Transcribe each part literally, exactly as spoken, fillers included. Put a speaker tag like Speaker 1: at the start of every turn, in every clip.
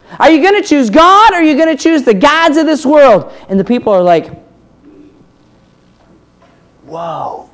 Speaker 1: Are you going to choose God, or are you going to choose the gods of this world? And the people are like, whoa.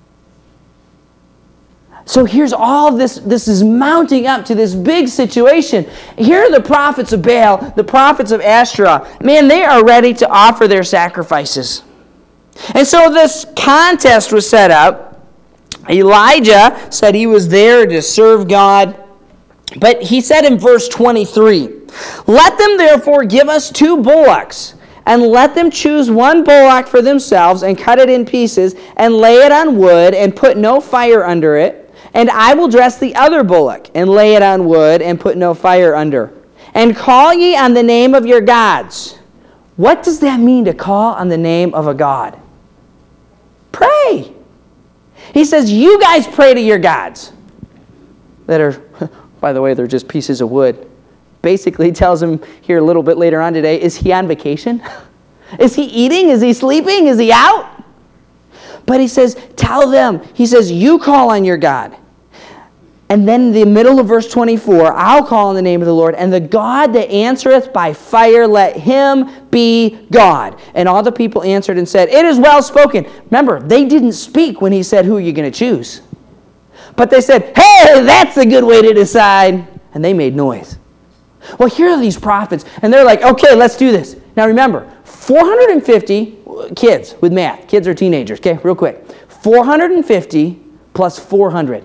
Speaker 1: So here's all this, this is mounting up to this big situation. Here are the prophets of Baal, the prophets of Asherah. Man, they are ready to offer their sacrifices. And so this contest was set up. Elijah said he was there to serve God. But he said in verse twenty-three, "Let them therefore give us two bullocks, and let them choose one bullock for themselves, and cut it in pieces, and lay it on wood, and put no fire under it. And I will dress the other bullock, and lay it on wood, and put no fire under. And call ye on the name of your gods." What does that mean, to call on the name of a god? Pray. He says, you guys pray to your gods. That are, by the way, they're just pieces of wood. Basically tells him here a little bit later on today, is he on vacation? Is he eating? Is he sleeping? Is he out? But he says, tell them. He says, you call on your God. And then in the middle of verse twenty-four, I'll call on the name of the Lord, and the God that answereth by fire, let him be God. And all the people answered and said, it is well spoken. Remember, they didn't speak when he said, who are you going to choose? But they said, hey, that's a good way to decide. And they made noise. Well, here are these prophets, and they're like, okay, let's do this. Now remember, four hundred fifty kids with math. Kids or teenagers, okay, real quick. four hundred fifty plus four hundred.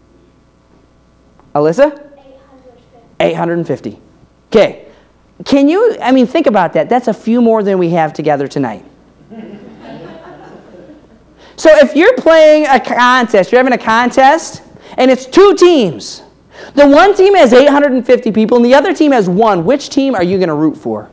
Speaker 1: Alyssa? eight hundred fifty. Okay. Can you, I mean, think about that. That's a few more than we have together tonight. So if you're playing a contest, you're having a contest, and it's two teams. The one team has eight hundred fifty people, and the other team has one. Which team are you going to root for?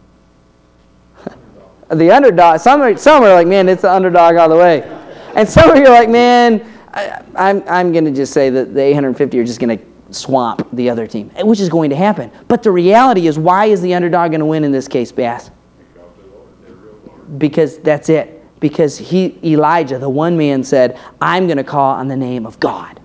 Speaker 1: The underdog. Some are, some are like, man, it's the underdog all the way. And some of you are like, man, I, I'm, I'm going to just say that the eight hundred fifty are just going to swamp the other team, which is going to happen. But the reality is, why is the underdog going to win in this case, Bass? Because that's it. Because he, Elijah, the one man, said, I'm going to call on the name of God.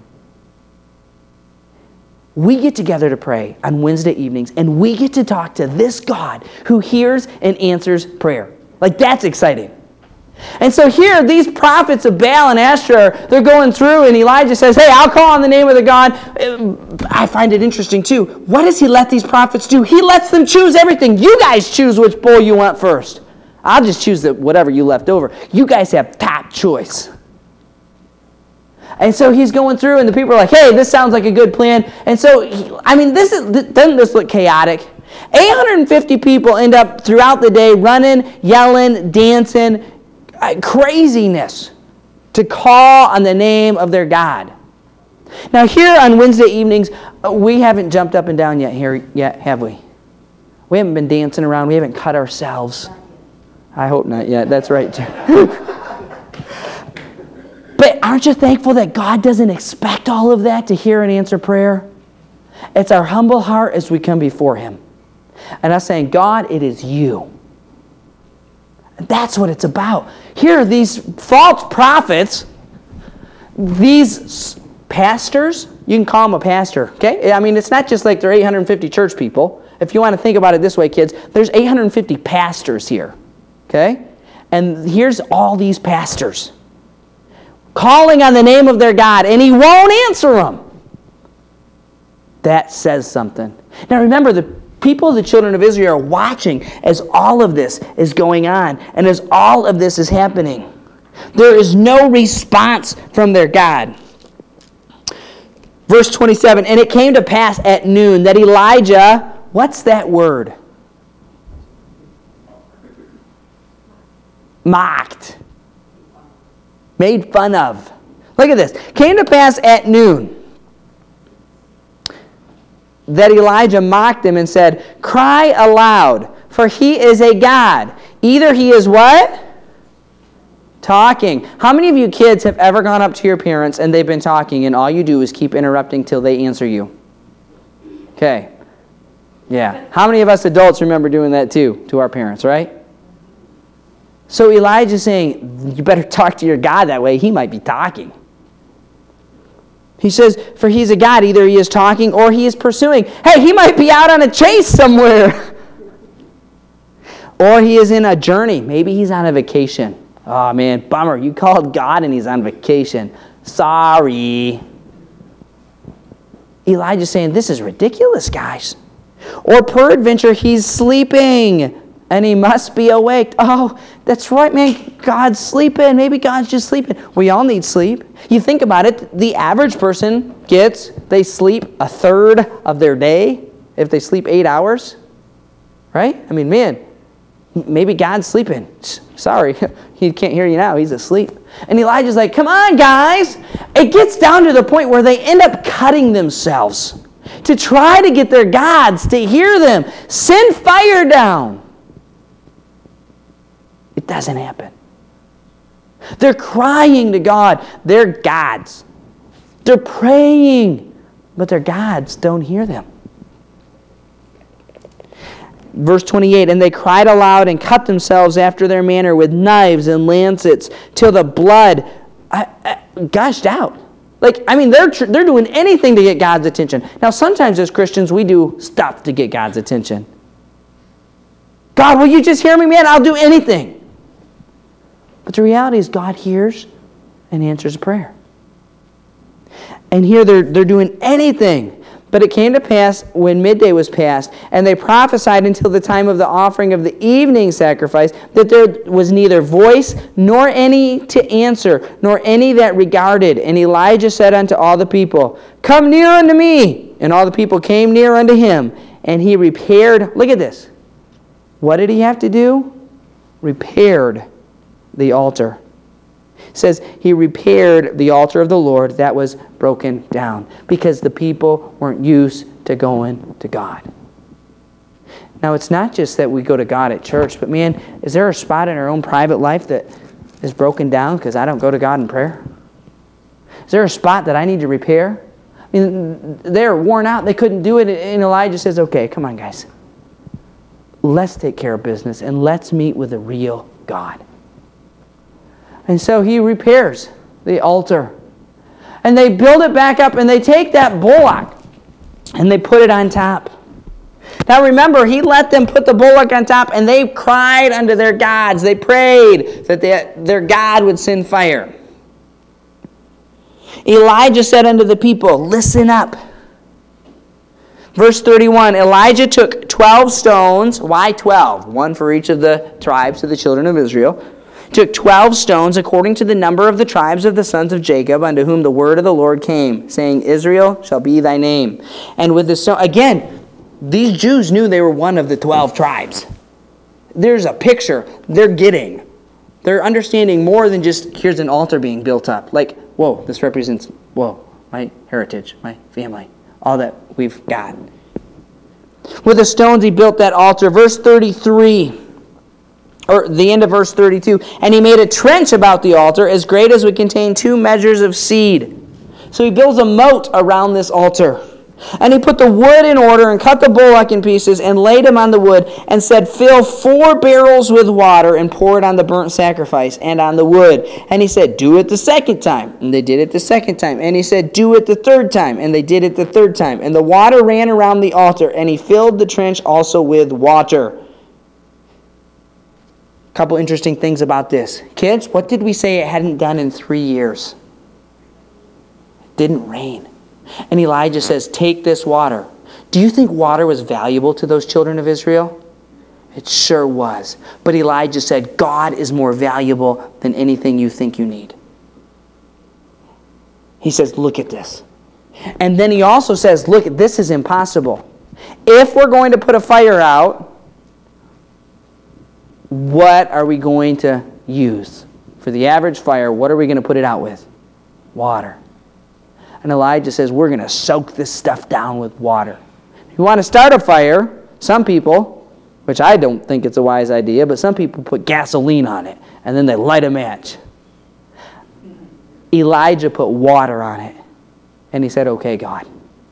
Speaker 1: We get together to pray on Wednesday evenings, and we get to talk to this God who hears and answers prayer. Like, that's exciting. And so here, these prophets of Baal and Asherah, they're going through, and Elijah says, hey, I'll call on the name of the God. I find it interesting, too. What does he let these prophets do? He lets them choose everything. You guys choose which bowl you want first. I'll just choose the, whatever you left over. You guys have top choice. And so he's going through, and the people are like, hey, this sounds like a good plan. And so, he, I mean, this is, doesn't this look chaotic? eight hundred fifty people end up throughout the day running, yelling, dancing, craziness to call on the name of their God. Now here on Wednesday evenings, we haven't jumped up and down yet here yet, have we? We haven't been dancing around. We haven't cut ourselves. I hope not yet. That's right. But aren't you thankful that God doesn't expect all of that to hear and answer prayer? It's our humble heart as we come before Him. And us saying, God, it is you. That's what it's about. Here are these false prophets, these pastors. You can call them a pastor, okay? I mean, it's not just like they're eight hundred fifty church people. If you want to think about it this way, kids, there's eight hundred fifty pastors here, okay? And here's all these pastors calling on the name of their God, and He won't answer them. That says something. Now remember, the people of the children of Israel are watching as all of this is going on and as all of this is happening. There is no response from their God. Verse twenty-seven, and it came to pass at noon that Elijah, what's that word? Mocked. Made fun of. Look at this. Came to pass at noon that Elijah mocked him and said, cry aloud, for he is a God. Either he is what? Talking. How many of you kids have ever gone up to your parents and they've been talking and all you do is keep interrupting till they answer you? Okay. Yeah. How many of us adults remember doing that too, to our parents, right? So Elijah's saying, you better talk to your God that way. He might be talking. He says, for he's a god. Either he is talking or he is pursuing. Hey, he might be out on a chase somewhere. Or he is in a journey. Maybe he's on a vacation. Oh, man, bummer. You called God and he's on vacation. Sorry. Elijah's saying, this is ridiculous, guys. Or peradventure, he's sleeping and he must be awake. Oh, that's right, man. God's sleeping. Maybe God's just sleeping. We all need sleep. You think about it, the average person gets, they sleep a third of their day if they sleep eight hours. Right? I mean, man, maybe God's sleeping. Sorry, he can't hear you now. He's asleep. And Elijah's like, come on, guys. It gets down to the point where they end up cutting themselves to try to get their gods to hear them. Send fire down. It doesn't happen. They're crying to God. They're gods. They're praying, but their gods don't hear them. Verse twenty-eight, and they cried aloud and cut themselves after their manner with knives and lancets till the blood uh, uh, gushed out. Like, I mean, they're they're doing anything to get God's attention. Now, sometimes as Christians, we do stuff to get God's attention. God, will you just hear me, man? I'll do anything. But the reality is God hears and answers prayer. And here they're, they're doing anything. But it came to pass when midday was past, and they prophesied until the time of the offering of the evening sacrifice, that there was neither voice nor any to answer, nor any that regarded. And Elijah said unto all the people, come near unto me. And all the people came near unto him. And he repaired, look at this. What did he have to do? Repaired the altar. It says he repaired the altar of the Lord that was broken down because the people weren't used to going to God. Now, it's not just that we go to God at church, but man, is there a spot in our own private life that is broken down because I don't go to God in prayer? Is there a spot that I need to repair? I mean, they're worn out. They couldn't do it. And Elijah says, okay, come on, guys. Let's take care of business and let's meet with the real God. And so he repairs the altar. And they build it back up and they take that bullock and they put it on top. Now remember, he let them put the bullock on top and they cried unto their gods. They prayed that they, their God would send fire. Elijah said unto the people, listen up. Verse thirty-one, Elijah took twelve stones. Why twelve? One for each of the tribes of the children of Israel. Took twelve stones according to the number of the tribes of the sons of Jacob, unto whom the word of the Lord came, saying, Israel shall be thy name. And with the stone, again, these Jews knew they were one of the twelve tribes. There's a picture they're getting. They're understanding more than just, here's an altar being built up. Like, whoa, this represents, whoa, my heritage, my family, all that we've got. With the stones he built that altar. Verse thirty-three. Or the end of verse thirty-two, and he made a trench about the altar as great as would contain two measures of seed. So he builds a moat around this altar. And he put the wood in order and cut the bullock in pieces and laid him on the wood and said, fill four barrels with water and pour it on the burnt sacrifice and on the wood. And he said, do it the second time. And they did it the second time. And he said, do it the third time. And they did it the third time. And the water ran around the altar, and he filled the trench also with water. Couple interesting things about this. Kids, what did we say it hadn't done in three years? It didn't rain. And Elijah says, take this water. Do you think water was valuable to those children of Israel? It sure was. But Elijah said, God is more valuable than anything you think you need. He says, look at this. And then he also says, look, this is impossible. If we're going to put a fire out, what are we going to use? For the average fire, what are we going to put it out with? Water. And Elijah says, we're going to soak this stuff down with water. If you want to start a fire, some people, which I don't think it's a wise idea, but some people put gasoline on it, and then they light a match. Elijah put water on it. And he said, okay, God.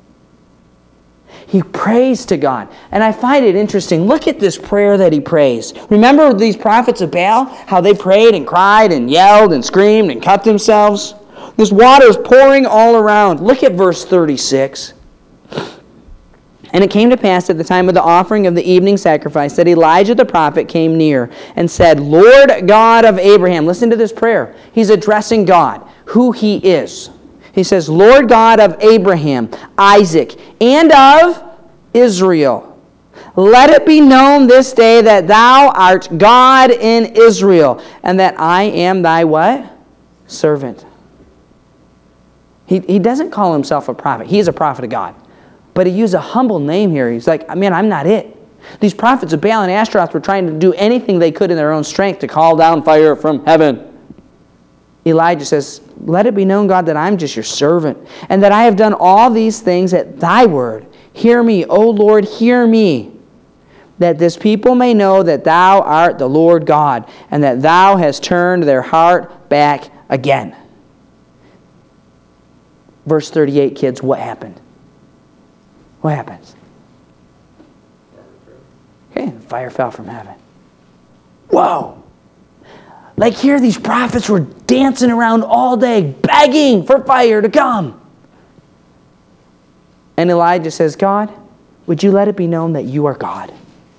Speaker 1: He prays to God. And I find it interesting. Look at this prayer that he prays. Remember these prophets of Baal? How they prayed and cried and yelled and screamed and cut themselves? This water is pouring all around. Look at verse thirty-six. And it came to pass at the time of the offering of the evening sacrifice that Elijah the prophet came near and said, Lord God of Abraham. Listen to this prayer. He's addressing God, who he is. He says, Lord God of Abraham, Isaac, and of Israel. Let it be known this day that thou art God in Israel, and that I am thy what? Servant. He, he doesn't call himself a prophet. He is a prophet of God. But he used a humble name here. He's like, man, I'm not it. These prophets of Baal and Ashtaroth were trying to do anything they could in their own strength to call down fire from heaven. Elijah says, let it be known, God, that I'm just your servant, and that I have done all these things at thy word. Hear me, O Lord, hear me, that this people may know that thou art the Lord God, and that thou hast turned their heart back again. Verse thirty-eight, kids, what happened? What happens? Okay, fire fell from heaven. Whoa! Like here, these prophets were dancing around all day, begging for fire to come. And Elijah says, God, would you let it be known that you are God?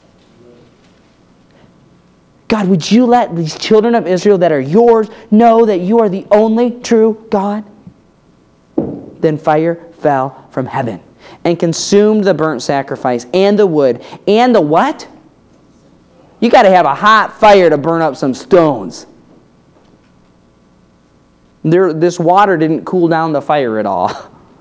Speaker 1: God, would you let these children of Israel that are yours know that you are the only true God? Then fire fell from heaven and consumed the burnt sacrifice and the wood and the what? You got to have a hot fire to burn up some stones. There, this water didn't cool down the fire at all.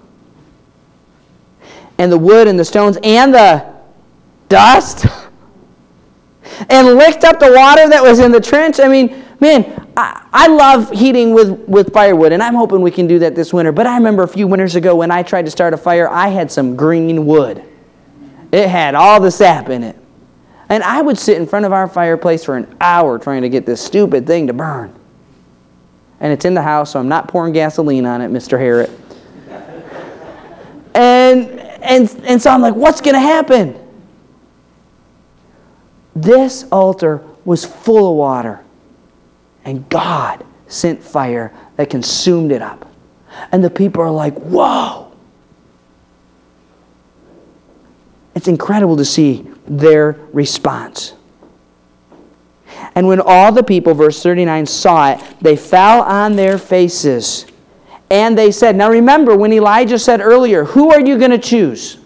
Speaker 1: And the wood and the stones and the dust and licked up the water that was in the trench. I mean, man, I, I love heating with, with firewood, and I'm hoping we can do that this winter. But I remember a few winters ago when I tried to start a fire, I had some green wood. It had all the sap in it. And I would sit in front of our fireplace for an hour trying to get this stupid thing to burn. And it's in the house, so I'm not pouring gasoline on it, Mister Harrod. And, and, and so I'm like, what's going to happen? This altar was full of water. And God sent fire that consumed it up. And the people are like, whoa! It's incredible to see their response. And when all the people, verse thirty-nine, saw it, they fell on their faces. And they said, now remember when Elijah said earlier, who are you going to choose?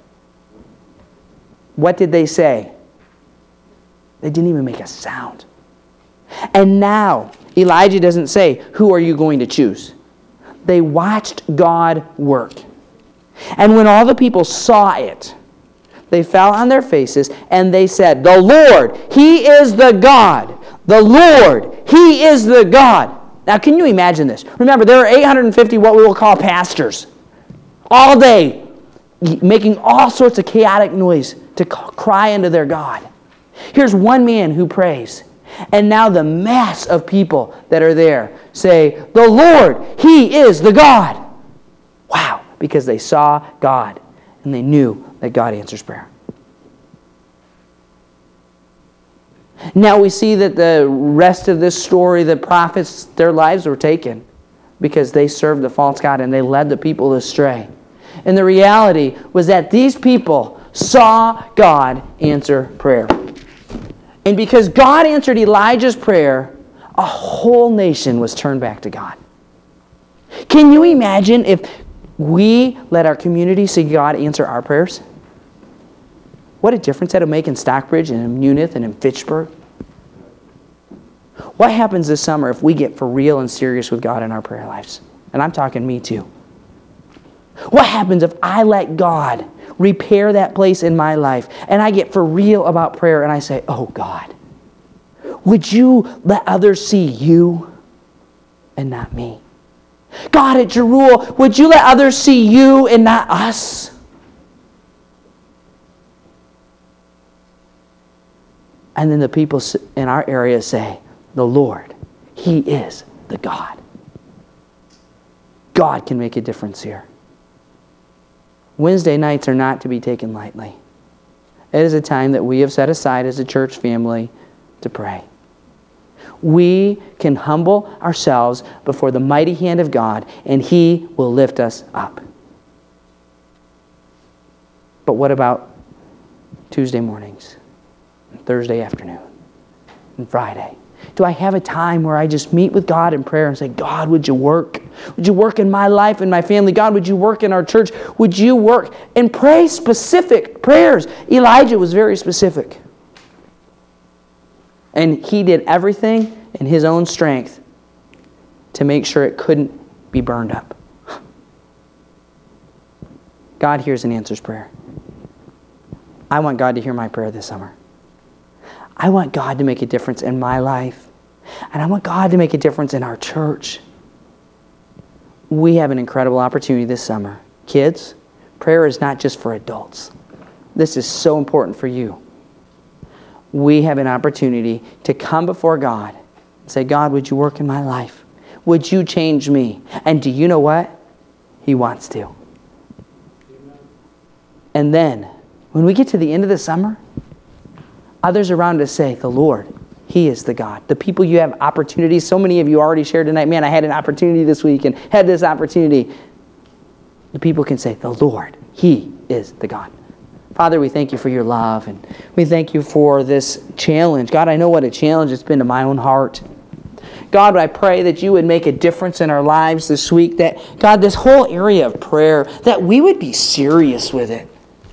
Speaker 1: What did they say? They didn't even make a sound. And now, Elijah doesn't say, who are you going to choose? They watched God work. And when all the people saw it, they fell on their faces and they said, the Lord, He is the God. The Lord, He is the God. Now, can you imagine this? Remember, there are eight hundred fifty what we will call pastors all day making all sorts of chaotic noise to cry unto their God. Here's one man who prays. And now the mass of people that are there say, the Lord, He is the God. Wow, because they saw God and they knew that God answers prayer. Now we see that the rest of this story, the prophets, their lives were taken because they served the false god and they led the people astray. And the reality was that these people saw God answer prayer. And because God answered Elijah's prayer, a whole nation was turned back to God. Can you imagine if we let our community see God answer our prayers? What a difference that would make in Stockbridge and in Munith and in Fitchburg. What happens this summer if we get for real and serious with God in our prayer lives? And I'm talking me too. What happens if I let God repair that place in my life and I get for real about prayer and I say, oh God, would you let others see you and not me? God, at your rule, would you let others see you and not us? And then the people in our area say, the Lord, He is the God. God can make a difference here. Wednesday nights are not to be taken lightly. It is a time that we have set aside as a church family to pray. We can humble ourselves before the mighty hand of God, and He will lift us up. But what about Tuesday mornings, and Thursday afternoon, and Friday? Do I have a time where I just meet with God in prayer and say, God, would you work? Would you work in my life and my family? God, would you work in our church? Would you work? And pray specific prayers. Elijah was very specific. And he did everything in his own strength to make sure it couldn't be burned up. God hears and answers prayer. I want God to hear my prayer this summer. I want God to make a difference in my life. And I want God to make a difference in our church. We have an incredible opportunity this summer. Kids, prayer is not just for adults. This is so important for you. We have an opportunity to come before God and say, God, would you work in my life? Would you change me? And do you know what? He wants to. And then, when we get to the end of the summer, others around us say, the Lord, He is the God. The people you have opportunities, so many of you already shared tonight, man, I had an opportunity this week and had this opportunity. The people can say, the Lord, He is the God. Father, we thank you for your love, and we thank you for this challenge. God, I know what a challenge it's been to my own heart. God, I pray that you would make a difference in our lives this week, that, God, this whole area of prayer, that we would be serious with it.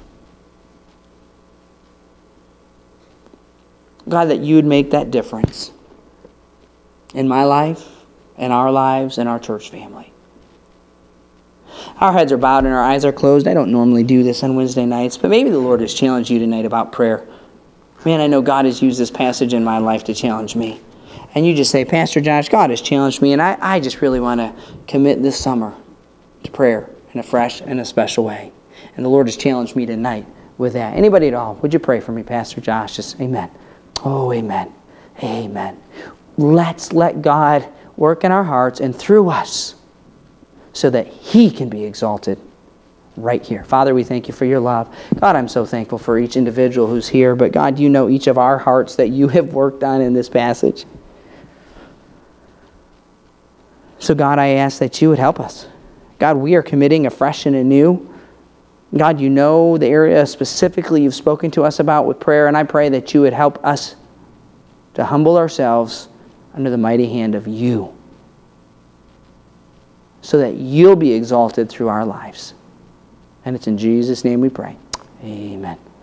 Speaker 1: God, that you would make that difference in my life, in our lives, in our church family. Our heads are bowed and our eyes are closed. I don't normally do this on Wednesday nights, but maybe the Lord has challenged you tonight about prayer. Man, I know God has used this passage in my life to challenge me. And you just say, Pastor Josh, God has challenged me, and I, I just really want to commit this summer to prayer in a fresh and a special way. And the Lord has challenged me tonight with that. Anybody at all, would you pray for me, Pastor Josh? Just amen. Oh, amen. Amen. Let's let God work in our hearts and through us so that He can be exalted right here. Father, we thank you for your love. God, I'm so thankful for each individual who's here, but God, you know each of our hearts that you have worked on in this passage. So God, I ask that you would help us. God, we are committing afresh and anew. God, you know the area specifically you've spoken to us about with prayer, and I pray that you would help us to humble ourselves under the mighty hand of you so that you'll be exalted through our lives. And it's in Jesus' name we pray. Amen.